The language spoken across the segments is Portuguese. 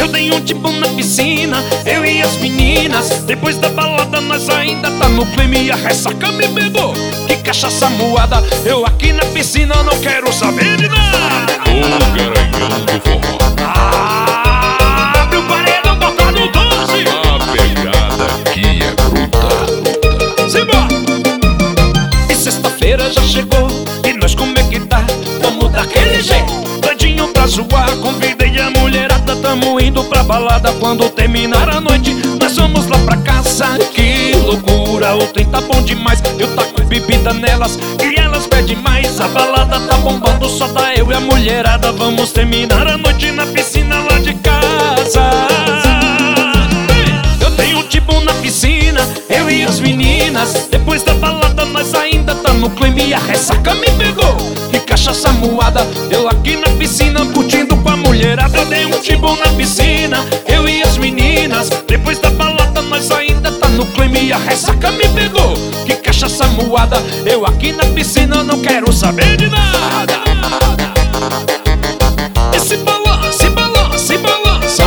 Eu dei um tipo na piscina, eu e as meninas. Depois da balada nós ainda tá no clima e a ressaca me pegou. Que cachaça moada, eu aqui na piscina não quero saber de nada. O garanhão do forró. Abre o paredão, bota no 12. A pegada aqui é bruta. Simbora! E sexta-feira já chegou, e nós como é que tá? Vamos daquele jeito, doidinho pra zoar. Convidei a mulherada, tamo indo pra balada. Quando terminar a noite, nós vamos lá pra casa. Que loucura, o trem tá bom demais. Eu taco bebida nelas e elas pedem mais. A balada tá bombando, só tá eu e a mulherada. Vamos terminar a noite na piscina lá de casa. Eu tenho tipo na piscina, eu e as meninas. Depois da balada nós ainda tá no clima e a ressaca me pegou. Que cachaça moada, eu aqui na piscina curtindo com a mulherada. Eu dei um tipo na piscina, eu e as meninas. Depois da balada nós ainda tá no clima e a ressaca me pegou. Que cachaça moada, eu aqui na piscina não quero saber de nada. E se balança, se balança, se balança.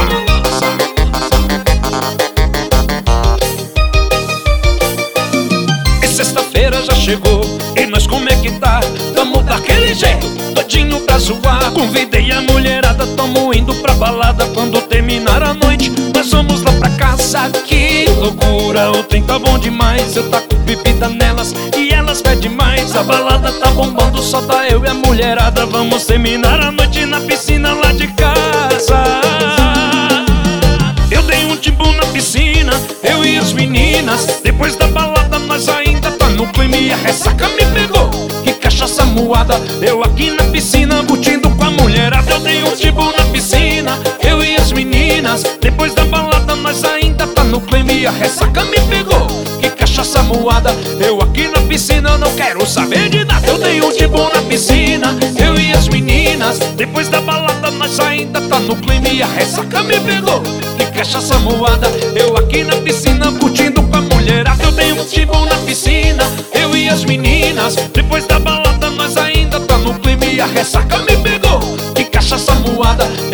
E sexta-feira já chegou, e nós como é que tá? Tamo daquele jeito, todinho pra zoar. Convidei a mulherada, tamo indo pra balada. Quando terminar a noite, nós vamos lá pra casa. Que loucura, o trem tá bom demais. Eu taco bebida nelas e elas pedem mais. A balada tá bombando, só tá eu e a mulherada. Vamos terminar a noite na piscina lá de casa. Eu dei um timbu na piscina, eu e as meninas. Depois da balada nós ainda tá no clima e a ressaca me pegou. Que cachaça moada, eu aqui na piscina curtindo com a mulherada. Eu dei um timbu na piscina, eu e as meninas. Depois da balada nós ainda tá no clima e a ressaca me pegou. Que cachaça moada, eu aqui na piscina não quero saber de nada. Eu dei um timbu na piscina, eu e as meninas. Depois da balada nós ainda tá no clima e a ressaca me pegou. Que cachaça moada, eu aqui na piscina curtindo com a mulherada. Eu dei um timbu na piscina, eu e as meninas. Depois da balada nós ainda tá no clima e a ressaca me pegou. Que cachaça moada,